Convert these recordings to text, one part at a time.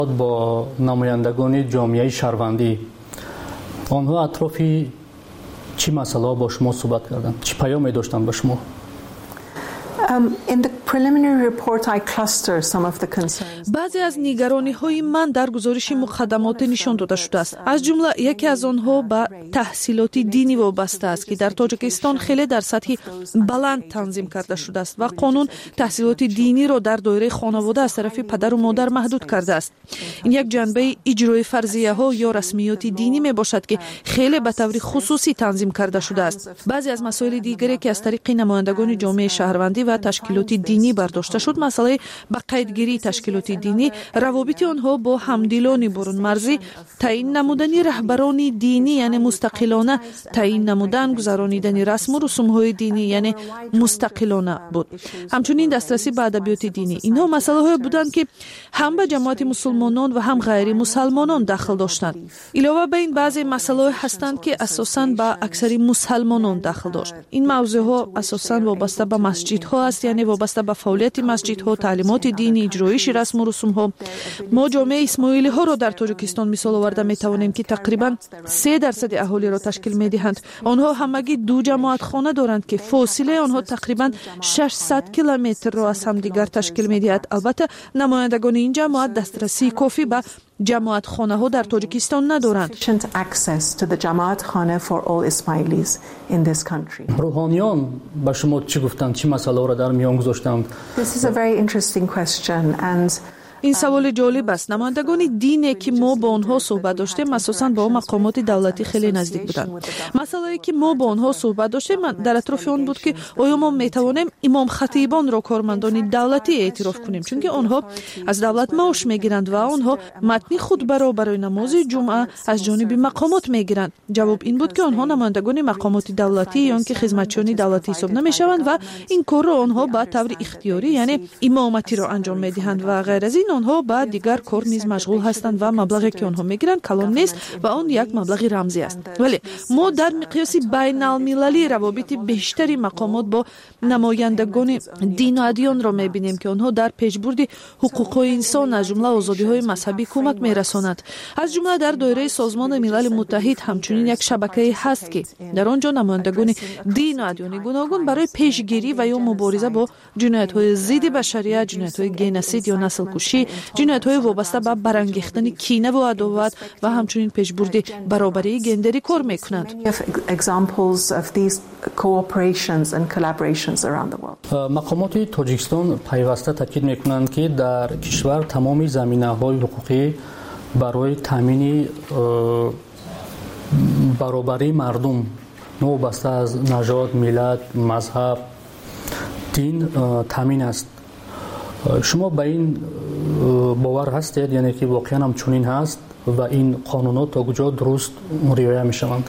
با نمایندگان جامعه شهروندی آنها اطرافی چی مسئله با شما صحبت کردند؟ چی پیامی داشتند به شما؟ In the preliminary report, I cluster some of the concerns. بعضی از نگرانی‌های من در گزارش مقدمات نشان داده شده است. از جمله یکی از آنها به تحصیلات دینی وابسته است که در تاجیکستان خیلی در سطح بلند تنظیم کرده شده است و قانون تحصیلات دینی را در دایره خانواده از طرف پدر و مادر محدود کرده است. این یک جنبه اجرای فرضیه‌ها یا رسمیات دینی میباشد که خیلی به طور خصوصی تنظیم کرده شده است. بعضی از مسائل دیگری که از طریق نمایندگان جامعه شهروندی و تشکیلات دینی برداشته شد، مسئله با قیدگیری تشکیلات دینی، روابط آنها با همدلان برون مرزی، تعیین نمودن رهبران دینی یعنی مستقلانه، تعیین نمودن گذرانیدن رسم و رسوم‌های دینی یعنی مستقلانه بود. همچنین دسترسی به ادبیات دینی. اینها مسائلی بودند که هم به جماعت مسلمانان و هم غیر مسلمانان دخل داشتند. علاوه بر این بعضی مسائل هستند که اساساً به اکثر مسلمانان دخل داشت. این موضوعها اساساً وابسته به مسجدها است، یعنی وابسته به فعالیت مسجدها، تعلیمات دینی، اجرایش رسم و رسوم‌ها. ما جامعه اسماعیلی ها را در تاجیکستان مثال آورده می توانیم که تقریباً 3% اهالی را تشکیل می دهند. آنها همگی 2 جماعت خانه دارند که فاصله آنها تقریباً 600 کیلومتر را از همدیگر تشکیل می دهد. البته نمایندگان این جماعت دسترسی کافی به جماعت خانه ها در تاجیکستان ندارند. روحانیان به شما چی گفتند؟ چی مسئله را در میان گذاشتند؟ این سوال جالب است. نمایندگان دینی که ما با آنها صحبت داشتیم اساساً با مقامات دولتی خیلی نزدیک بودند. مسئله که ما با آنها صحبت داشتیم در اطراف آن بود که آیا ما میتوانیم امام خطیبان را کارمندان دولتی اعتراف کنیم، چون که آنها از دولت معاش میگیرند و آنها متن خطبه را برای نماز جمعه از جانب مقامات میگیرند. جواب این بود که آنها نمایندگان مقامات دولتی یا که خدمتچیان دولتی حساب نمیشوند و این کار را آنها به طور اختیاری یعنی امامتی را انجام میدهند و غیر از این آنها با دیگر کار نیز مشغول هستند و مبلغی که آنها میگیرند کلان نیست و آن یک مبلغ رمزی است. ولی ما در مقیاس بین المللی روابط بیشتری مقامات با نمایندگان دین و ادیان را میبینیم که آنها در پیشبرد حقوق انسان از جمله آزادی‌های مذهبی کمک میرسانند. از جمله در دایره سازمان ملل متحد همچنین یک شبکه هست که در آنجا نمایندگان دین و ادیان گوناگون برای پیشگیری و یا مبارزه با جنایت‌های ضد بشریت، جنایت‌های گنوسید یا نسل کشی، جنایت‌های وابسته به برانگیختن کینه و عداوت و همچنین پیشبرد برابری گندری کار می‌کنند. مقامات تاجیکستان پیوسته تاکید می‌کنند که در کشور تمام زمینه‌های حقوقی برای تامین برابری مردم وابسته از نژاد، ملت، مذهب، دین تامین است. شما به این باور هستید یعنی که واقعا هم چنین هست و این قانونات تا کجا درست رعایت می‌شوند؟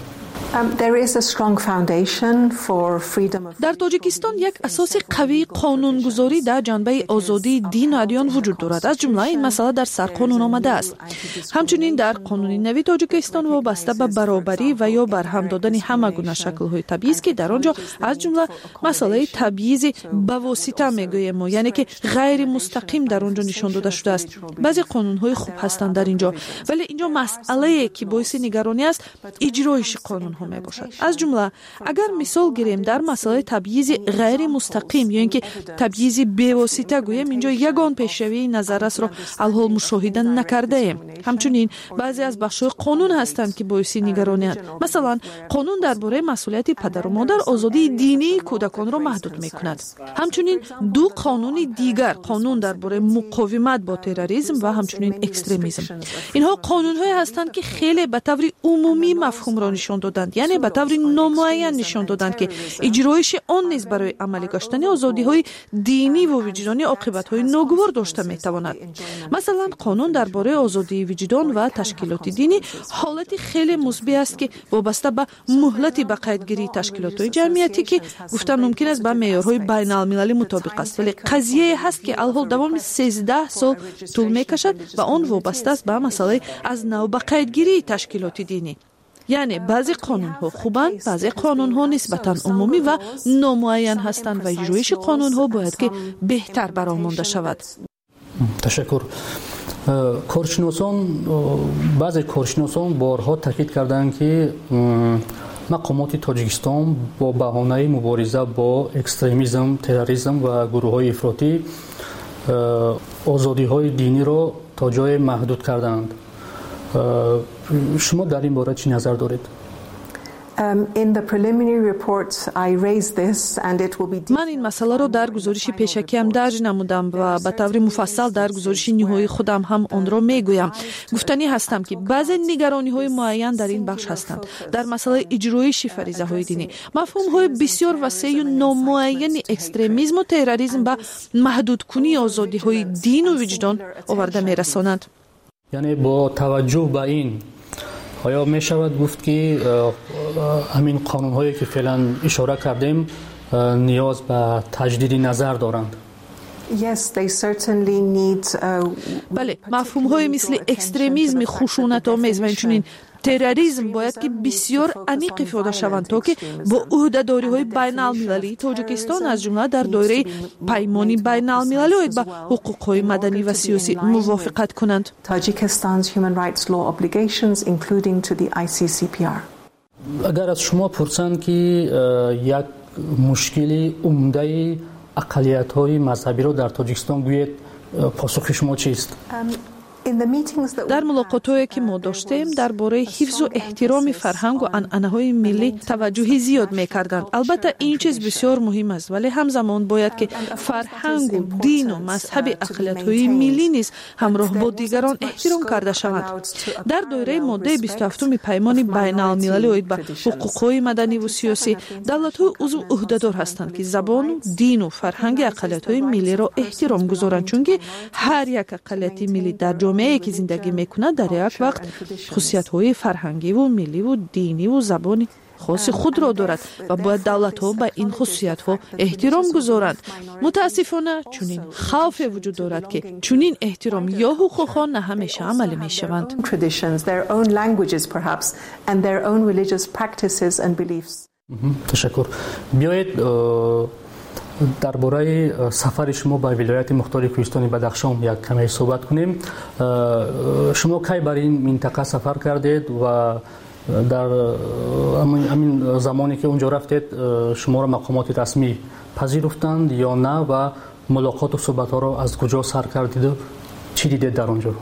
در تاجیکستان یک اساس قوی قانونگذاری در جنبه آزادی دین و ادیان وجود دارد. از جمله این مسئله در سرقانون آمده است. همچنین در قانون نوی تاجیکستان وابسته به برابری و یا برهم دادن همه گونه شکل‌های تبعیض که در آنجا از جمله مسئله تبعیض به واسطه میگوییم ما، یعنی که غیر مستقیم در آنجا نشان داده شده است. بعضی قانون‌های خوب هستند در اینجا، ولی اینجا مسئله که باعث نگرانی است اجرایش قانون می باشد. از جمله اگر مثال گیریم در مسئله تبعیض غیر مستقیم یا اینکه تبعیض به واسطه گوییم، اینجا یگان پیشروی نظررس را الحال مشاهده نکرده ایم. همچنین بعضی از بخش‌های قانون هستند که باعث نگرانی است. مثلا قانون درباره مسئولیت پدر و مادر آزادی دینی کودکان را محدود می‌کند. همچنین 2 قانون دیگر، قانون درباره مقاومت با تروریسم و همچنین اکستریمیسم. اینها قانون‌های هستند که خیلی به طور عمومی مفهوم را نشان دادند، یعنی به طور نامعین نشان دادند که اجرایش آن نیز برای عملی گشتن آزادی‌های دینی و وجدانی عاقبت‌های ناگوار داشته می‌تواند. مثلا قانون درباره آزادی وجدان و تشکیلات دینی حالت خیلی مثبت است که وابسته به مهلت به قیدگیری تشکیلات‌های جمعیتی که گفتن ممکن است با معیارهای بین‌المللی مطابق است، ولی قضیه هست که الحال دوام 13 سال طول می‌کشد و آن وابسته است به مسئله از نو به قیدگیری تشکیلات دینی. یعنی بعضی قانون‌ها خوبند، بعضی قانون‌ها نسبتاً عمومی و نامعین هستند و اجرایش قانون‌ها باید که بهتر برآورده شود. تشکر. баъзе коршиносон борҳо таъкид карданд ки мақомоти Тоҷикистон бо баҳонаи мубориза бо экстремизм, терроризм ва гурӯҳҳои ифротӣ озодиҳои диниро то ҷое маҳдуд карданд. шумо дар ин бора чӣ назар доред? ман ин масъаларо дар гузориши пешакиам дарҷ намудам ва ба таври муфассал дар гузориши ниҳоии худам ҳам онро мегӯям. Гуфтанӣ ҳастам ки баъзе нигарониҳои муайян дар ин бахш ҳастанд. Дар масъалаи иҷроиши фаризаҳои динӣ мафҳумҳои бисёр васеъу номуайяни экстремизму терроризм ба маҳдудкунии озодиҳои дину виҷдон оварда мерасонанд. яъне бо таваҷҷӯҳ ба ин آیا می شود گفت که همین قانون هایی که فعلا اشاره کردیم نیاز به تجدید نظر دارند؟ بله، مفهوم های مثل اکستریمیسم خشونت‌آمیز و اینچنین терроризм бояд ки бисёр аниқ ифода шаванд то ки бо ӯҳдадориҳои байналмилалии Тоҷикистон аз ҷумла дар доираи паймони байналмилалӣ оид ба ҳуқуқҳои маданӣ ва сиёсӣ мувофиқат кунанд. агар аз шумо пурсанд ки як мушкили умдаи ақалиятҳои мазҳабиро дар Тоҷикистон гӯед, посухи шумо чист? дар мулоқотҳое ки мо доштем дар бораи ҳифзу эҳтироми фарҳангу анъанаҳои миллӣ таваҷҷӯҳи зиёд мекарданд. албатта ин чиз бисёр муҳим аст, вале ҳамзамон бояд ки фарҳангу дину мазҳаби ақалиятҳои миллӣ низ ҳамроҳ бо дигарон эҳтиром карда шаванд. дар доираи моддаи 27 паймони байналмилалӣ оид ба ҳуқуқҳои маданиву сиёсӣ давлатҳои узв ӯҳдадор ҳастанд ки забону дину фарҳанги ақалиятҳои миллиро эҳтиром гузоранд, чунки ҳар як ақалияти миллӣ дар ҷомеае ки зиндагӣ мекунад дар як вақт хусусиятҳои фарҳангиву милливу диниву забони хоси худро дорад ва бояд давлатҳо ба ин хусусиятҳо эҳтиром гузоранд. мутаассифона чунин хавфе вуҷуд дорад ки чунин эҳтиром ё ҳуқуқҳо на ҳамеша амалӣ мешаванд. ташаккур. биёед дар бораи сафари шумо ба вилояти мухтори кӯҳистони Бадахшон як каме суҳбат кунем. шумо кай бар ин минтақа сафар кардед ва дар ҳамин замоне ки унҷо рафтед шуморо мақомоти расмӣ пазируфтанд ё на ва мулоқоту суҳбатҳоро аз куҷо сар кардиду чӣ дидед дар онҷо?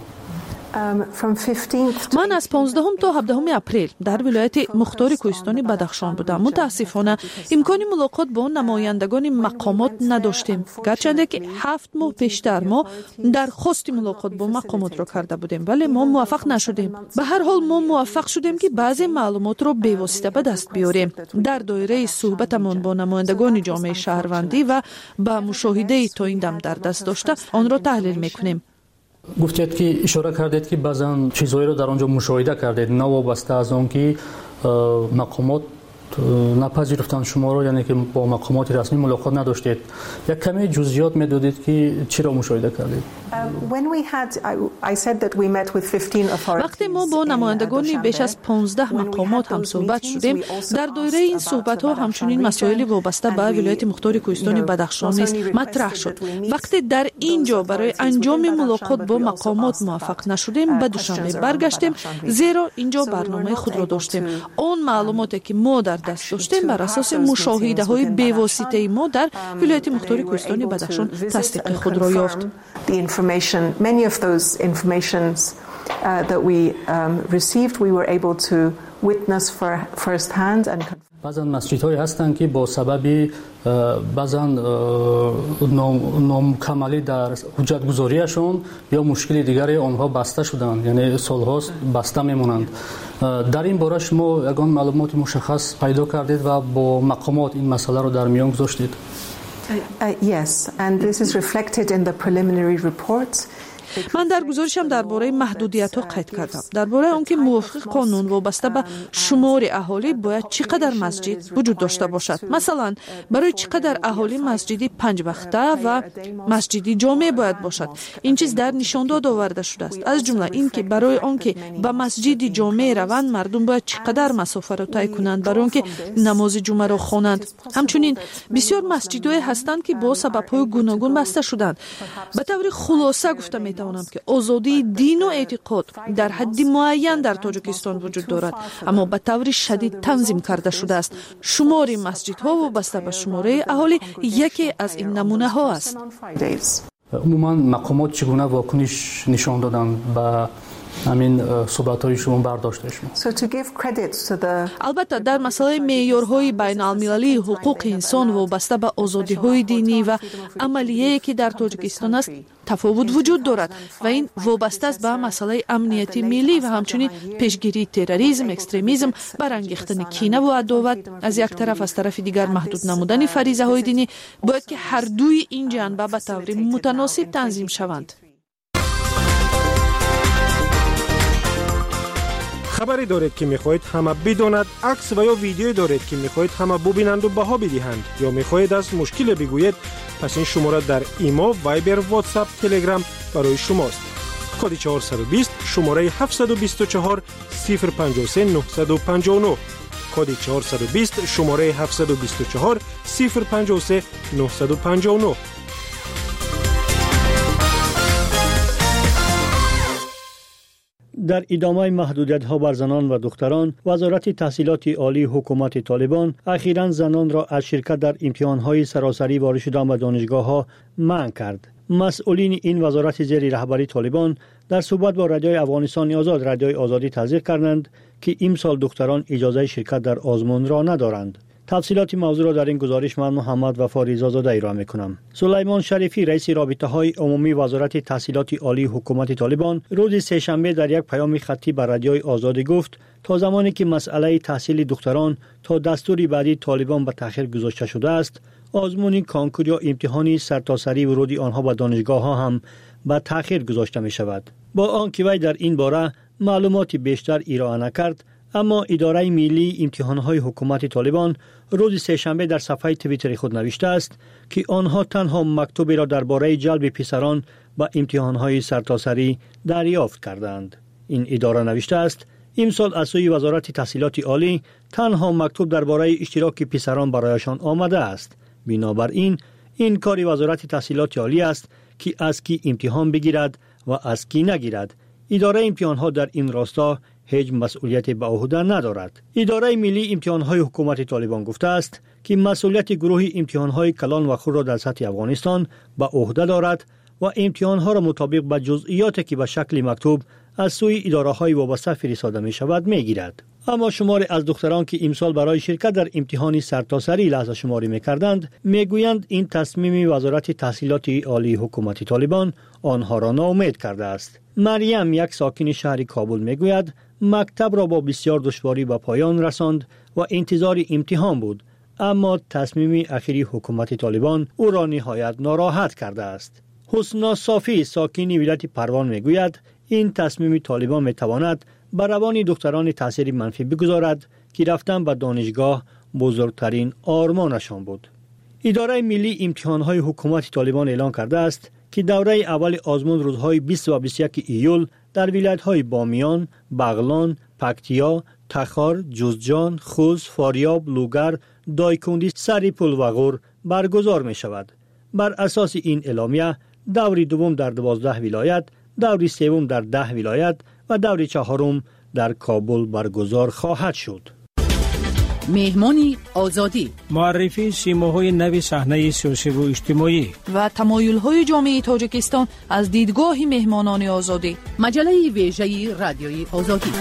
ман аз 15 то 17 апрел дар вилояти мухтори кӯҳистони Бадахшон будам. мутаассифона имкони мулоқот бо намояндагони мақомот надоштем, гарчанде ки 7 моҳ пештар мо дархости мулоқот бо мақомотро карда будем, вале мо муваффақ нашудем. ба ҳар ҳол мо муваффақ шудем ки баъзе маълумотро бевосита ба даст биёрем. дар доираи суҳбатамон бо намояндагони ҷомеаи шаҳрвандӣ ва ба мушоҳидаи то ин дам дар даст дошта онро таҳлил мекунем. гуфтед ки ишора кардед ки баъзан чизҳоеро дар он ҷо мушоҳида кардед, навобаста аз он ки мақомот напазируфтанд шуморо, яъне ки бо мақомоти расмӣ мулоқот надоштед. як каме ҷузъиёт медодед ки чиро мушоҳида кардед? вақте мо бо намояндагони беш аз 15 мақомот ҳамсӯҳбат шудем, дар доираи ин суҳбатҳо ҳамчунин масоили вобаста ба вилояти мухтори кӯҳистони Бадахшон низ матраҳ шуд. вақте дар ин ҷо барои анҷоми мулоқот бо мақомот муваффақ нашудем, ба Душанбе баргаштем, зеро ин ҷо барномаи худро доштем. он маълумоте ки мо дар даст доштем бар асоси мушоҳидаҳои бевоситаи мо дар вилояти мухтори кӯҳистони Бадахшон тасдиқи худро ёфт. Many of those informations that we received, we were able to witness first hand and баъзан масҷидҳое ҳастанд ки бо сабаби баъзан номукамалӣ дар ҳуҷҷатгузориашон ё мушкили дигаре онҳо баста шуданд, яъне солҳост баста мемонанд. дар ин бора шумо ягон маълумоти мушаххас пайдо кардед ва бо мақомот ин масъаларо дар миён гузоштед? Yes, and this is reflected in the preliminary report. ман дар гузоришам дар бораи маҳдудиятҳо қайд кардам. дар бораи он ки мувофиқи қонун вобаста ба шумори аҳолӣ бояд чӣ қадар масҷид вуҷуд дошта бошад. масалан, барои чӣ қадар аҳолӣ масҷиди панҷвақта ва масҷиди ҷомеъ бояд бошад. ин чиз дар нишондод оварда шудааст. аз ҷумла ин ки барои он ки ба масҷиди ҷомеъ раванд, мардум бояд чӣ қадар масофаро тай кунанд барои он ки намози ҷумъаро хонанд. ҳамчунин бисёр масҷидҳое ҳастанд ки бо сабабҳои гуногун баста шуданд. ба таври хулоса гуфта میتوانم که آزادی دین و اعتقاد در حد معین در تاجیکستان وجود دارد، اما به طور شدید تنظیم کرده شده است. شمار مسجدها وابسته به شماره اهالی یکی از این نمونه ها است. عموما مقامات چگونه واکنش نشان دادن به همین صحبت‌های شما برداشتش؟ البته در مسئله معیارهای بین المللی حقوق انسان وابسته به آزادی‌های دینی و عملیه که در تاجیکستان است تفاوت وجود دارد و این وابسته است به مسئله امنیتی ملی و همچنین پیشگیری تروریسم، اکستریمیسم، برانگیختن کینه و عداوت از یک طرف، از طرف دیگر محدود نمودن فریضه‌های دینی. باید که هر دوی این جنبه به طور متناسب تنظیم شوند. خبری دارید که میخواهید همه بداند، عکس و یا ویدیویی دارید که میخواهید همه ببینند و بها بدهند، یا میخواهید از مشکل بگویید، پس این شماره در ایما، وایبر، واتساپ، تلگرام برای شماست. کد 420 شماره 724 053 959. کد 420 شماره 724 053 959. در ادامه محدودیت‌ها بر زنان و دختران، وزارت تحصیلات عالی حکومت طالبان اخیراً زنان را از شرکت در امتحان‌های سراسری وارد شدن به دانشگاه‌ها منع کرد. مسئولین این وزارت زیر رهبری طالبان در صحبت با رادیوی افغانستان آزاد، رادیوی آزادی تصدیق کردند که امسال دختران اجازه شرکت در آزمون را ندارند. تفصیلات موضوع را در این گزارش من محمد وفا رضازاده ارائه می‌کنم. سلیمان شریفی رئیس رابطه‌های عمومی وزارت تحصیلات عالی حکومت طالبان روز سه‌شنبه در یک پیام خطی به رادیوی آزادی گفت تا زمانی که مسئله تحصیل دختران تا دستور بعدی طالبان به تأخیر گذاشته شده است، آزمون کانکور یا امتحانی سرتاسری ورود آنها به دانشگاه‌ها هم به تأخیر گذاشته می‌شود. با آنکه وی در این باره معلوماتی بیشتر ارائه نکرد، اما اداره ملی امتحانهای حکومت طالبان روز سه‌شنبه در صفحه توییتر خود نوشته است که آنها تنها مکتوبی را درباره جلب پسران به امتحانهای سرتاسری دریافت کردند. این اداره نوشته است امسال از سوی وزارت تحصیلات عالی تنها مکتوب درباره اشتراک پسران برایشان آمده است. بنابراین این کار وزارت تحصیلات عالی است که از کی امتحان بگیرد و از کی نگیرد. اداره امتحانها در این راستا هیچ مسئولیت به عهده ندارد. اداره ملی امتحانهای حکومت طالبان گفته است که مسئولیت گروه امتحانهای کلان و خود را در سطح افغانستان به عهده دارد و امتحانها را مطابق به جزئیاتی که به شکل مکتوب از سوی اداره‌های وابسته فرستاده می شود می گیرد. اما شماری از دختران که امسال برای شرکت در امتحان سرتاسری لحظه شماری می‌کردند میگویند این تصمیم وزارت تحصیلات عالی حکومت طالبان آنها را ناامید کرده است. مریم، یک ساکن شهر کابل، میگوید مکتب را با بسیار دشواری به پایان رساند و انتظار امتحان بود، اما تصمیم اخیری حکومت طالبان او را نهایت ناراحت کرده است. حسنا صافی، ساکن ولایت پروان، میگوید این تصمیم طالبان میتواند بر روان دختران تاثیر منفی بگذارد که رفتن به دانشگاه بزرگترین آرمانشان بود. اداره ملی امتحانهای حکومت طالبان اعلان کرده است که دوره اول آزمون روزهای 20 و 21 ایول در ولایت‌های بامیان، بغلان، پکتیا، تخار، جوزجان، خوست، فاریاب، لوگر، دایکندی، سریپول و غور برگزار می شود. بر اساس این اعلامیه دوره دوم در 12 ولایت، دوره سوم در 10 ولایت و دوره چهارم در کابل برگزار خواهد شد. مهمانی آزادی، معرفی سیماهای نو صحنه سیاسی و اجتماعی و تمایل‌های جامعه تاجیکستان از دیدگاه مهمانان آزادی. مجله ویژه رادیوی آزادی.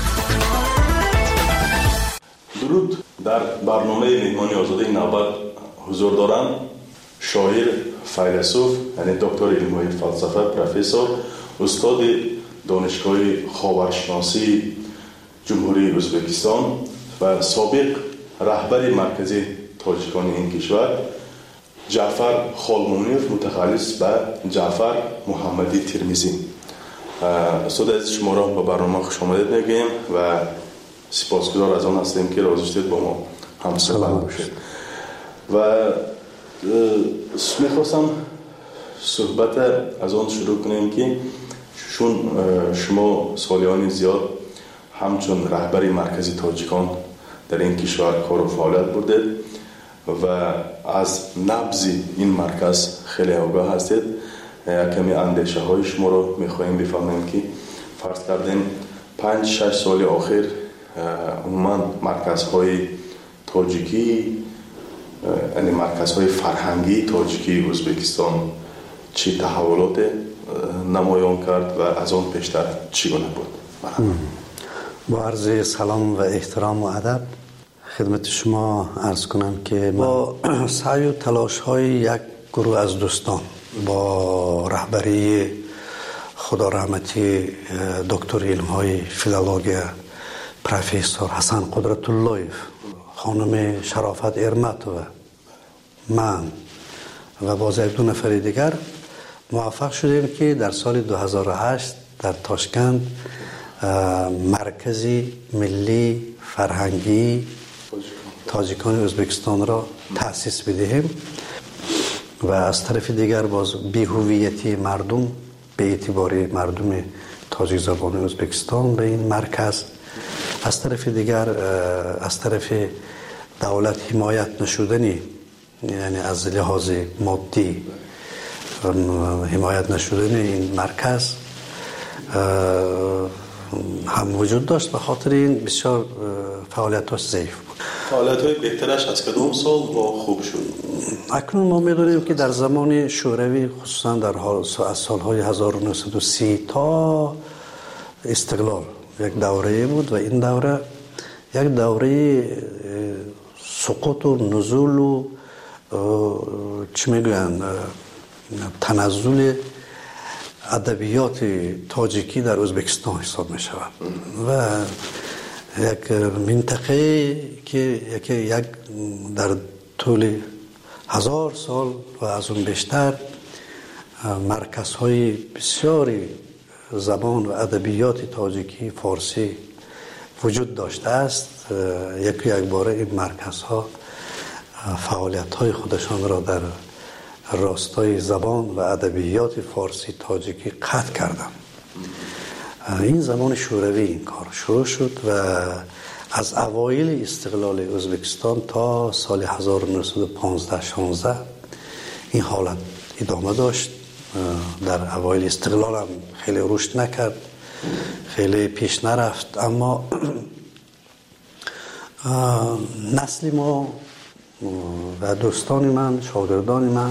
درود. در برنامه مهمانی آزادی نوبت حضور دارم شاعر، فیلسوف، یعنی دکتر علم فلسفه، پروفسور، استاد دانشگاه خاورشناسی جمهوری ازبکستان و سابق رهبر مرکزی تاجیکان این کشور، جعفر خالمونیف، متخصص به جعفر محمدی ترمیزی. استاد عزیز، شما را به برنامه خوش آمدید میگیم و سپاسگزار از آن هستیم که راضی شدید با ما هم صحبت باشید. و میخواستم صحبت از آن شروع کنیم که چون شما سالیان زیاد همچون رهبری مرکزی تاجیکان در این کشور کار و فعالیت بودید و از نبض این مرکز خیلی آگاه هستید کمی اندیشه های شما رو میخواهیم بفهمیم که فرض کردیم 5-6 سال آخر عموما مرکزهای تاجیکی، یعنی مرکزهای فرهنگی تاجیکی ازبکستان چی تحولات نمایان کرد و از آن پیشتر چگونه بود؟ با عرض سلام و احترام و ادب خدمت شما عرض کنم که با سعی و تلاش های یک گروه از دوستان با رهبری خدا رحمتی دکتر علم های فیلولوژی پروفسور حسن قدرت اللهیف، خانم شرافت ارمت و من و باز یک دو نفر دیگر موفق شدیم که در سال 2008 در تاشکند مرکزی ملی فرهنگی تاجیکان ازبکستان را تأسیس بدهیم و از طرف دیگر باز بی‌هویتی مردم به اعتبار مردم تاجیک زبان ازبکستان به این مرکز، از طرف دیگر از طرف دولت حمایت نشدنی، یعنی از لحاظ مادی حمایت نشدن این مرکز هم وجود داشت. به خاطر این بسیار فعالیتاش ضعیف بود. فعالیت‌های بهترش از کدام سال خوب شد؟ اکنون ما می‌دونیم که در زمان شوروی خصوصا در از سال‌های 1930 تا استقلال یک دوره بود و این دوره یک دوره سقوط و نزول و چی میگوین تنزل ادبیات تاجیکی در ازبکستان حساب می شود و یک منطقه که یک در طول 1000 سال و از اون بیشتر مرکزهای بسیاری زبان و ادبیات تاجیکی فارسی وجود داشته است. یک باره این مرکزها فعالیت‌های خودشان را در راستای زبان و ادبیات فارسی تاجیکی قطع کردند. این زمان شوروی این کار شروع شد و از اوایل استقلال ازبکستان تا سال 1915-16 این حالت ادامه داشت. در اوایل استقلال هم خیلی رشد نکرد، خیلی پیش نرفت، اما نسل ما و دوستان من، شاگردان من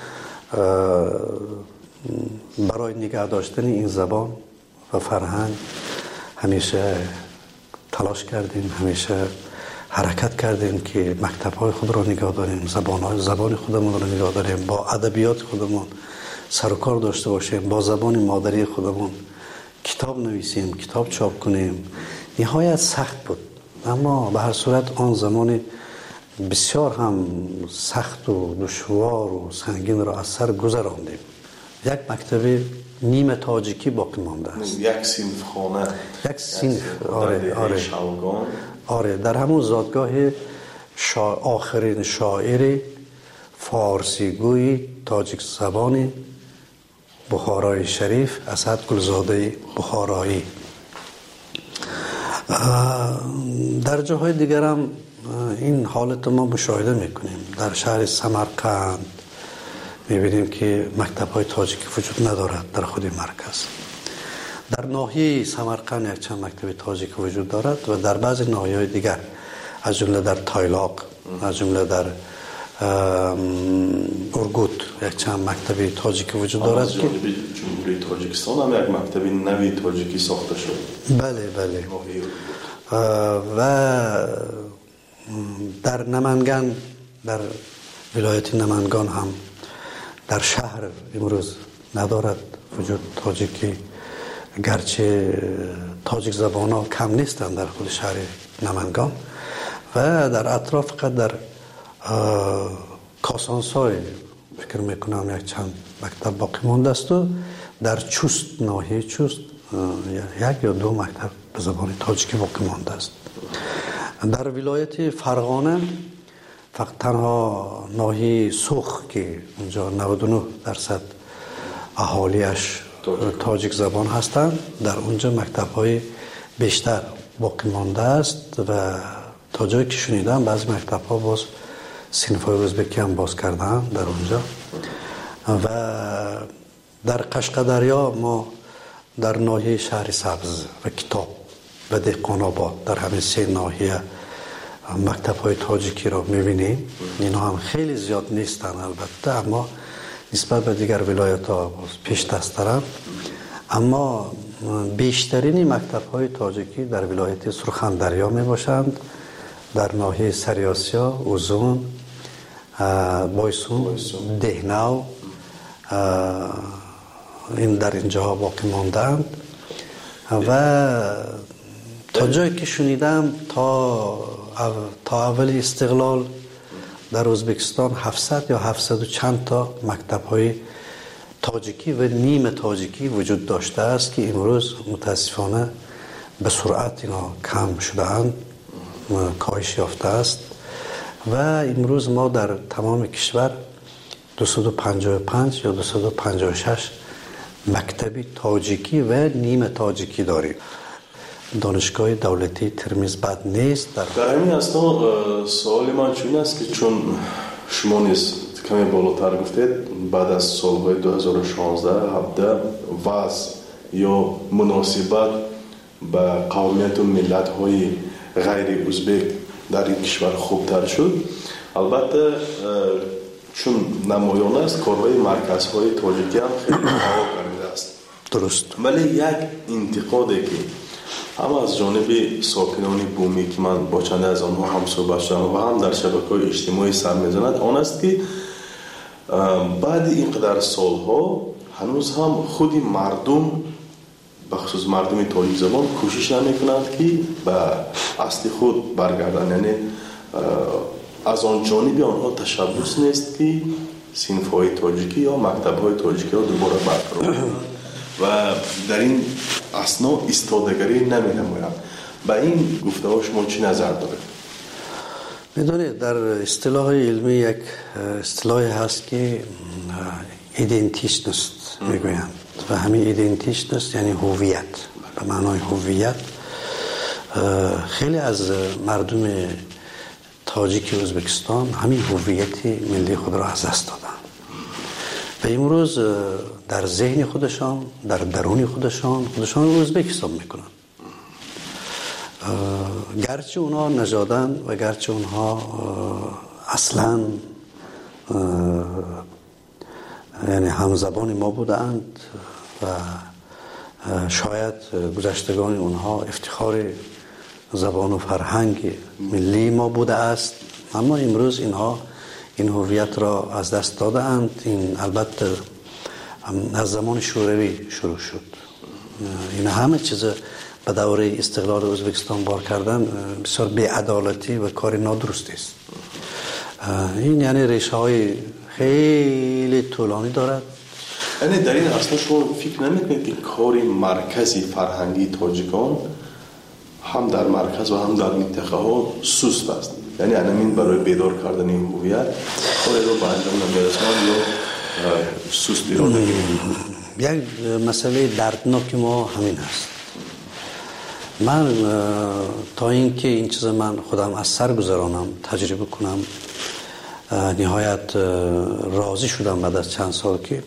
برای نگه داشتن این زبان و فرهنگ همیشه تلاش کردیم، همیشه حرکت کردیم که مکتب‌های خود را نگاه داریم، زبان خودمون را نگاه داریم، با ادبیات خودمون سر و کار داشته باشیم، با زبان مادری خودمون کتاب نویسیم، کتاب چاپ کنیم. نهایت سخت بود، اما به هر صورت آن زمان بسیار هم سخت و دشوار و سنگین را از سر گذراندیم. یک مکتب نیمه تاجیکی باقی مانده است. یک صنف خانه، یک صنف، آره در همون زادگاه آخرین شاعر فارسی گوی تاجیک زبان بخارای شریف اسد گلزاده بخارایی. در جاهای دیگر هم این حالت ما مشاهده میکنیم. در شهر سمرقند میبینیم که مکتب‌های تاجیکی وجود ندارد در خود مرکز. در ناحیه سمرقند یک چند مکتب تاجیکی وجود دارد و در بعضی ناحیه‌های دیگر از جمله در تایلاق، از جمله در ارگوت یک چند مکتب تاجیکی وجود دارد که جمهوری تاجیکستان هم یک مکتب نوی تاجیکی ساخته شد. بله و در نمنگان، در ولایت نمنگان هم در شهر امروز ندارد وجود تاجیکی، گرچه تاجیک زبان ها کم نیستند در خود شهر نمنگان و در اطراف فقط در کاسانسای فکر میکنم یک چند مکتب باقی مانده است و در چوست، ناحیه چوست یک یا دو مکتب به زبان تاجیکی باقی مانده است. در ولایت فرغانه فقط تنها ناحیه سوخ که اونجا 99% اهالیش تاجیک زبان هستند، در اونجا مکتب‌های بیشتر باقی مانده است و تا جایی که شنیدم بعضی مکتب‌ها باز صنف‌های ازبکی هم باز کردن در اونجا و در قشقدریا ما در ناحیه شهر سبز و کتاب و دهقان‌آباد در همین سه ناحیه مکتب‌های تاجیکی را می‌بینیم. اینا هم خیلی زیاد نیستن البته، اما نسبت به دیگر ولایت‌ها پیش دست دارن. اما بیشترین مکتب‌های تاجیکی در ولایت سرخندریا میباشند، در ناحیه سریاسیا، اوزون، بایسون، دهنو، این در اینجاها باقی ماندند. و تا جایی که شنیدم تا اول استقلال در ازبکستان 700 یا 700 و چند تا مکتب‌های تاجیکی و نیم تاجیکی وجود داشته است که امروز متاسفانه به سرعت اینا کم شده‌اند، کاهش یافته است و امروز ما در تمام کشور 255 یا 256 مکتب تاجیکی و نیم تاجیکی داریم. دانشگاه دولتی ترمیز بد نیست. در همین اثنا سوال من چون است که چون شما نیز کمی بالاتر گفتید بعد از سالهای 2016 17 وضع یا مناسبت به قومیت و ملت های غیر ازبک در این کشور خوبتر شد. البته چون نمایان است کارهای مرکزهای تاجیکی هم خیلی هوا کرده است. درست. ولی یک انتقادی که هم از جانب ساکنان بومی که من با چند از آنها هم صحبت شدم و هم در شبکه‌های اجتماعی سر می‌زند آن است که بعد اینقدر سالها هنوز هم خود مردم بخصوص مردم تاجیک زبان کوشش نمی‌کنند که به اصل خود برگردند. یعنی از آن جانب آنها تشبس نیست که صنف‌های تاجیکی یا مکتب‌های تاجیکی را دوباره برقرار کنند و در این اثنا ایستادگی نمی‌نمایند. به این گفته‌ها شما چی نظر دارید؟ میدونید در اصطلاح علمی یک اصطلاحی هست که ایدنتیشنست میگویند و همین ایدنتیشنست یعنی هویت. به معنای هویت خیلی از مردم تاجیک ازبکستان همین هویت ملی خود را از دست دادن و امروز در ذهن خودشان در درون خودشان ازبک حساب میکنن. گرچه اونها نژادن و گرچه اونها اصلا یعنی همزبان ما بودند و شاید گذشتگان اونها افتخار زبان و فرهنگ ملی ما بوده است، اما امروز اینها این هویت را از دست داده اند. این البته از زمان شوروی شروع شد. این همه چیز به دوره استقلال ازبکستان بار کردن بسیار بی‌عدالتی و کار نادرستی است. این یعنی ریشه های خیلی طولانی دارد. یعنی در این اصلا شما فکر نمی‌کنید که کار مرکزی فرهنگی تاجیکان هم در مرکز و هم در منطقه ها سست است؟ یعنی همین برای بیدار کردن این هویت کاری رو به انجام نمی‌رساند یا سست ایران یک مسئله دردناک ما همین است. من تا اینکه این چیز من خودم از سر گذرانم تجربه کنم نهایت راضی شدم بعد از چند سال که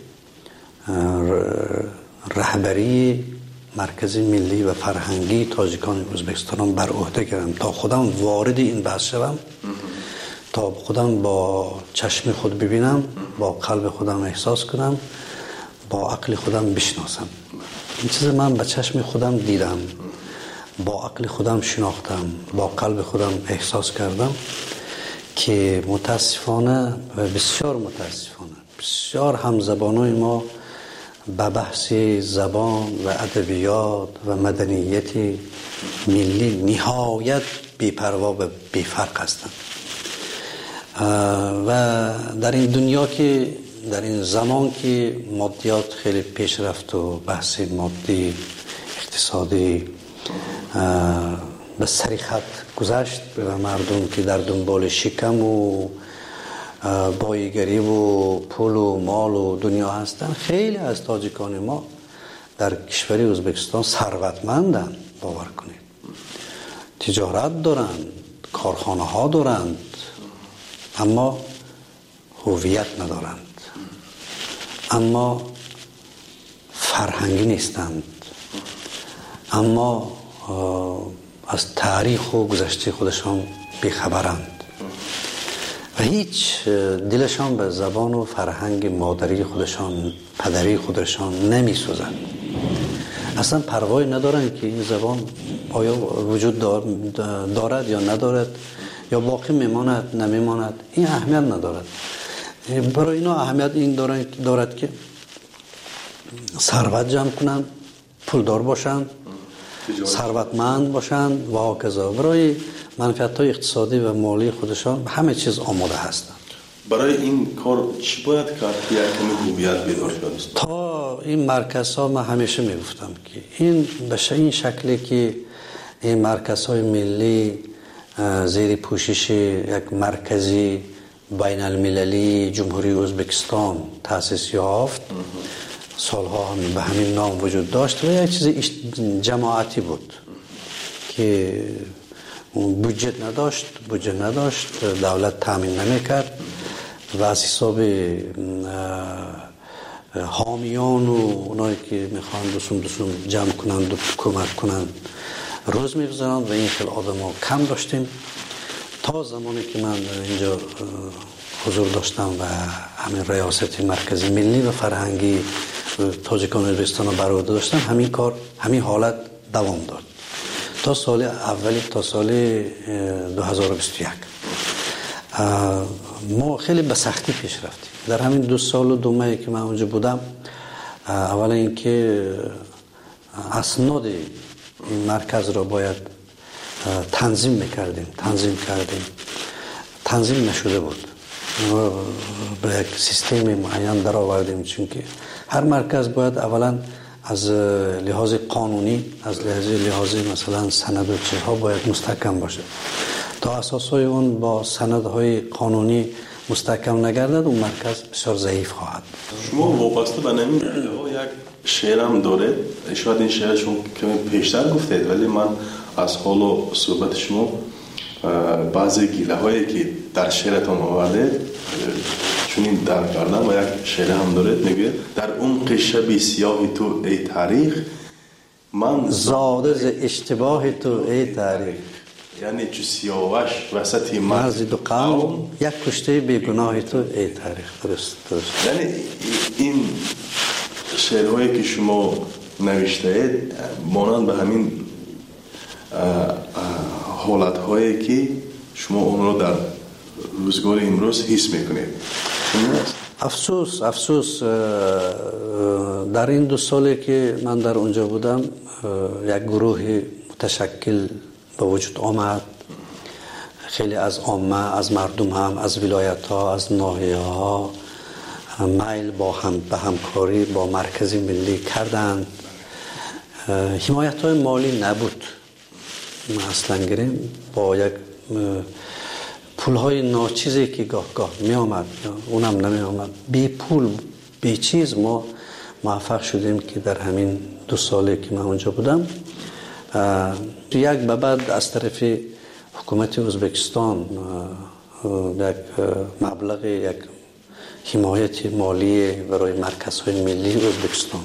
رهبری مرکز ملی و فرهنگی تاجیکان ازبکستان بر عهده گرفتم تا خودم وارد این بحث شوم، تا خودم با چشم خود ببینم، با قلب خودم احساس کنم، با عقل خودم بشناسم. این چیز من به چشم خودم دیدم، با عقل خودم شناختم، با قلب خودم احساس کردم که متاسفانه و بسیار متاسفانه بسیار همزبانای ما به بحث زبان و ادبیات و مدنیت ملی نهایت بی‌پروا و بی‌فرق هستند و در این دنیا که در این زمان که مادیات خیلی پیش رفت و بحث مادی اقتصادی به سری خط گذشت و مردم که در دنبال شکم و بایگری و پول و مال و دنیا هستن، خیلی از تاجیکان ما در کشور ازبکستان ثروتمندند. باور کنید تجارت دارند، کارخانه ها دارند، اما هویت ندارند، اما فرهنگی نیستند، اما از تاریخ و گذشته خودشان بیخبرند و هیچ دلشان به زبان و فرهنگ مادری خودشان، پدری خودشان نمی سوزند. اصلا پروایی ندارند که این زبان آیا وجود دارد یا ندارد، یا باقی میماند نمیماند، این اهمیت ندارد. برای اینا اهمیت این دارد که ثروت جمع کنند، پولدار باشند، ثروتمند باشند و هاکذا. برای منفعت‌های اقتصادی و مالی خودشان همه چیز آماده هستند. برای این کار چی باید کرد که یکمی هویت بیدار شد؟ تا این مرکزها من همیشه میگفتم که این به این شکلی که این مرکزهای ملی زیر پوشش یک مرکزی بین المللی جمهوری ازبکستان تأسیس یافت، سالها هم به همین نام وجود داشت و یک چیز جماعتی بود که بودجه نداشت، دولت تامین نمیکرد و از حساب حامیان و اونایی که میخوان دوسم جمع کنند و کمک کنند روز میگذارند و این خیلی آدم ها کم داشتیم تا زمانی که من اینجا حضور داشتم و همین ریاست مرکزی ملی و فرهنگی تاجیکان ازبکستان رو بر عهده داشتم. همین کار، همین حالت دوام داد تا سال اولی، تا سال 2021. ما خیلی به سختی پیش رفتیم. در همین 2 سال و 2 ماهی که من اونجا بودم، اولا اینکه اسناد این مرکز را باید تنظیم کردیم، تنظیم نشده بود. به یک سیستم معین در آوردیم، چون که هر مرکز باید اولا از لحاظ قانونی، از لحاظ مثلا سند و چیزها باید مستحکم باشه. تا اساسای اون با سندهای قانونی مستحکم نگردد، اون مرکز بسیار ضعیف خواهد. شما وابسته به نمی یک شعرم داره، شاید این شعر شما کمی پیشتر گفتید، ولی من از حال و صحبت شما بعضی گیله هایی که در شعرتان آورده چونین درک کردم و یک شعر هم داره، میگه در عمق شب سیاه تو ای تاریخ، من زاده ز اشتباه تو ای تاریخ. یعنی چو سیاوش وسط مرز دو قوم، یک کشته بیگناه تو ای تاریخ. درست. یعنی این شعرهایی که شما نوشته اید مانند به همین حالتهایی که شما اون رو در روزگار امروز حس میکنید. افسوس در این 2 سالی که من در اونجا بودم، یک گروه متشکل به وجود آمد. خیلی از عامه، از مردم هم، از ولایت ها، از ناحیه ها میل به همکاری با مرکز ملی کردند. حمایت های مالی نبود. اصلا گریم با یک پولهای ناچیزی که گاه می آمد، اونم نمی آمد، بی پول بی چیز ما موفق شدیم که در همین 2 سالی که من اونجا بودم یک به بعد از طرف حکومت ازبکستان یک مبلغ، یک حمایت مالی برای مرکزهای ملی ازبکستان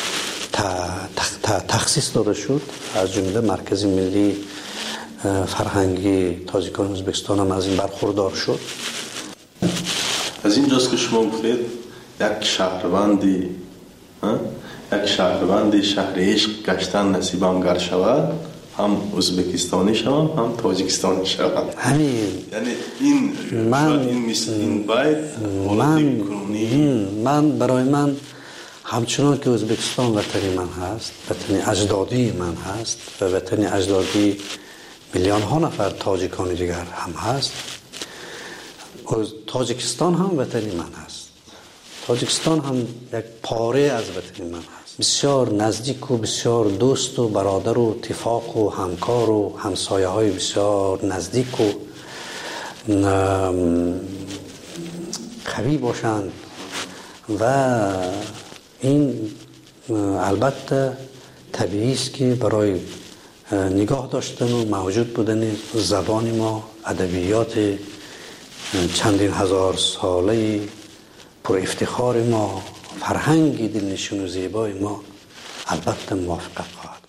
تخصیص داده شد. از جمله مرکز ملی فرهنگی تاجیکان ازبکستان هم از این برخوردار شد. از این جاست که شما گفتید یک شهروندی شهر عشق گشتن نصیبم گر شود، هم ازبکستانی شوم هم تاجیکستانی شوم. همین یعنی این من برای من همچنان که ازبکستان وطنی من هست، وطنی اجدادی من هست و وطنی اجدادی میلیون ها نفر تاجیکان دیگر هم هست، تاجیکستان هم وطنی من هست. تاجیکستان هم یک پاره از وطنی من هست. بسیار نزدیک و بسیار دوست و برادر و اتفاق و همکار و همسایه های بسیار نزدیک و قوی باشند و این البته طبیعی است که برای نگاه داشتن و موجود بودن زبان ما، ادبیات چندین هزار ساله پر افتخار ما فرهنگ دلنشین و زیبای ما البته موافقت خواهد.